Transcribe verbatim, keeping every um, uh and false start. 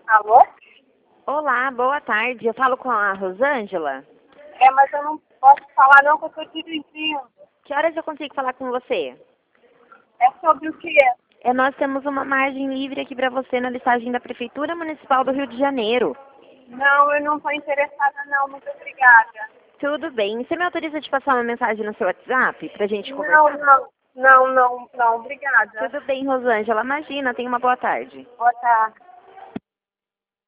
Alô? Olá, boa tarde. Eu falo com a Rosângela. É, mas eu não posso falar não, que eu estou dirigindo. Que horas eu consigo falar com você? É sobre o quê? É, nós temos uma margem livre aqui para você na listagem da Prefeitura Municipal do Rio de Janeiro. Não, eu não estou interessada não, muito obrigada. Tudo bem. Você me autoriza de passar uma mensagem no seu WhatsApp pra gente Não, conversar? não, não, não, não, obrigada. Tudo bem, Rosângela. Imagina, tenha uma boa tarde. Boa tarde.